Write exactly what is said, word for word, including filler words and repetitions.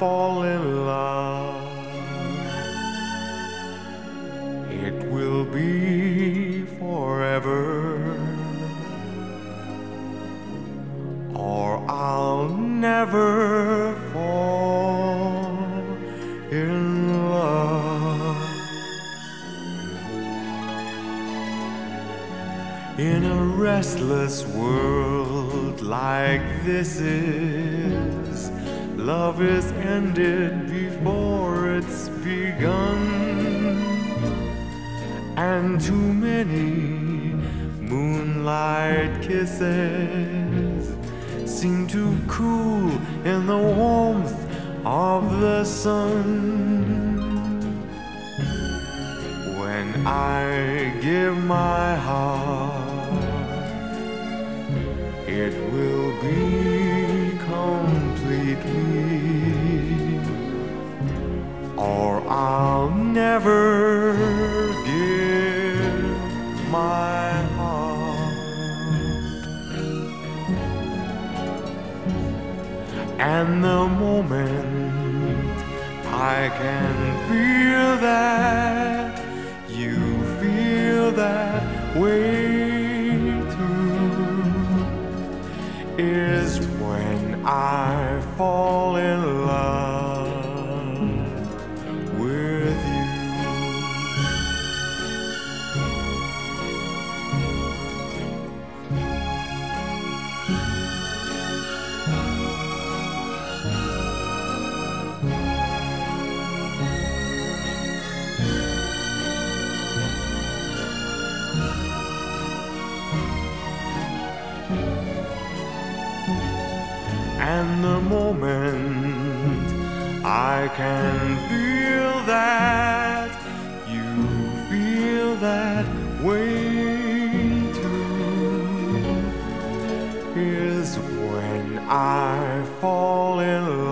fall in love, it will be forever, or I'll never fall in love. In a restless world like this is, love is ended before it's begun, and too many moonlight kisses seem to cool in the warmth of the sun. When I give my heart, it will be completely, or I'll never give my heart. And the moment I can feel that you feel that way too is when I fall in love with you. And the moment I can feel that you feel that way too is when I fall in love.